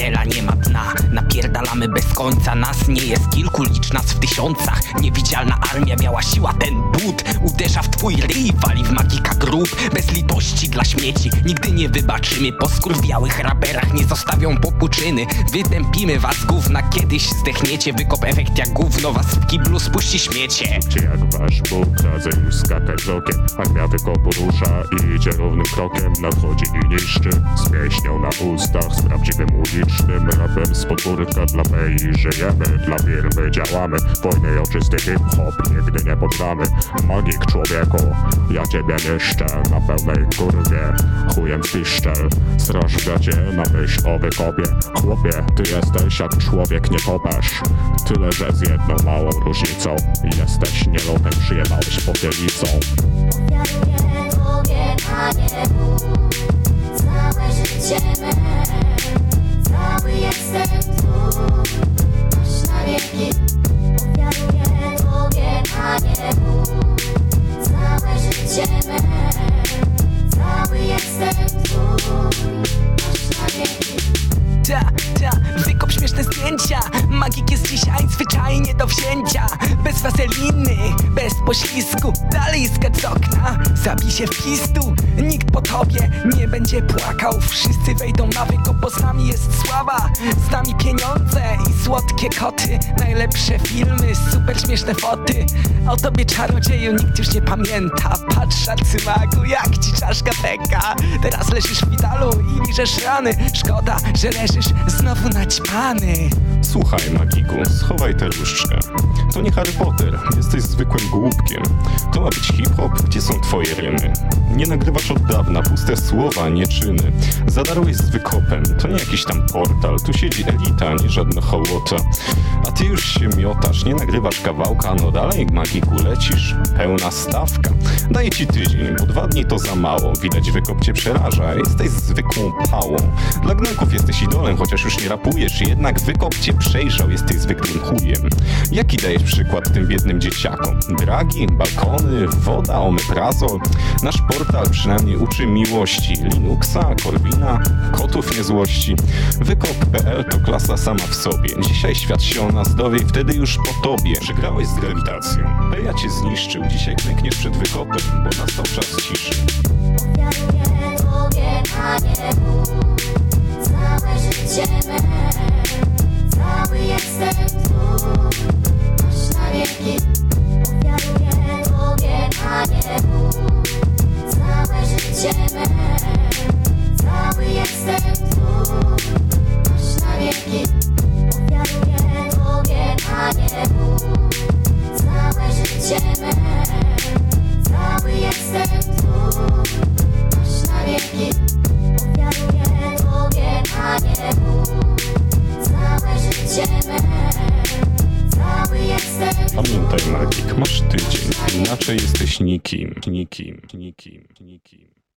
tunela nie ma dna. Napierdalamy bez końca, nas nie jest kilku, licz nas w tysiącach. Niewidzialna armia, biała siła, ten but uderza w twój ryj, wali w magika grób. Bez litości dla śmieci nigdy nie wybaczymy. Po skurwiałych raperach nie zostawią popłuczyny. Wytępimy was gówna, kiedyś zdechniecie. Wykop efekt jak gówno, was w kiblu spuści śmiecie. Czy jak wasz Bóg każe już skakać z okiem, armia wykopu rusza i idzie równym krokiem. Nadchodzi i niszczy, z pieśnią na ustach, z prawdziwym ulicznym rapem z podwórka. Dla mei żyjemy, dla firmy działamy. Wojny i oczysty hip-hop nigdy nie poddamy. Magik człowieku, ja ciebie niszczę na pełnej kurwie, chujem piszczel. Straż w gacie na myśl o wykopie. Chłopie, ty jesteś jak człowiek, nie kopasz. Tyle, że z jedną małą różnicą: jesteś nielotem, przyjemałeś popielicą. Ofiaruję Tobie, Panie Bóg, całe życie me. Cały jestem Twój, aż na wieki. Ofiaruję Tobie, Panie Bóg, całe życie me. Cały jestem Twój, aż na wieki. Wykop śmieszne zdjęcia. Magik jest dzisiaj zwyczajnie do wzięcia. Bez wazeliny, bez poślizgu, dalej skacz z okna, zabij się w pistu. Nikt po tobie nie będzie płakał. Wszyscy wejdą na wykop, bo z nami jest sława, z nami pieniądze i słodkie koty. Najlepsze filmy, super śmieszne foty. O tobie czarodzieju nikt już nie pamięta. Patrz arcymagu, jak ci czaszka pęka. Teraz leżysz w szpitalu i liżesz rany. Szkoda, że leżysz znowu naćpany. Słuchaj, Magiku, schowaj tę różdżkę. To nie Harry Potter, jesteś zwykłym głupkiem. To ma być hip-hop, gdzie są twoje rymy. Nie nagrywasz od dawna, puste słowa, nie czyny. Zadarłeś z wykopem, to nie jakiś tam portal. Tu siedzi elita, nie żadna hołota. A ty już się miotasz, nie nagrywasz kawałka. No dalej, Magiku, lecisz, pełna stawka. Daję ci tydzień, bo 2 dni to za mało. Widać, wykop cię przeraża, jesteś zwykłą pałą. Dla gnojków jesteś idolem, chociaż już nie rapujesz. Jednak wykop cię przejrzał, jesteś zwykłym chujem. Jaki dajesz przykład tym biednym dzieciakom? Dragi, balkony, woda, omeprazol. Nasz portal przynajmniej uczy miłości. Linuxa, Corvina, kotów niezłości. Wykop.pl to klasa sama w sobie. Dzisiaj świat się o nas dowie i wtedy już po tobie. Przegrałeś z grawitacją. Peja cię zniszczył. Dzisiaj klękniesz przed wykopem, bo nastał czas ciszy. Ofiaruję Tobie, Panie Bóg, całe życie me. Cały jestem Twój, aż na wieki. Ofiaruję Tobie, Panie Bóg, całe życie me. Cały jestem Twój, aż na wieki. Ofiaruję Tobie, Panie Bóg, całe życie me. Cały jestem Twój, aż na wieki. Ofiaruję Tobie, Panie Bóg, całe życie me. Cały jestem Twój. Pamiętaj, Magik, masz tydzień. Inaczej jesteś nikim.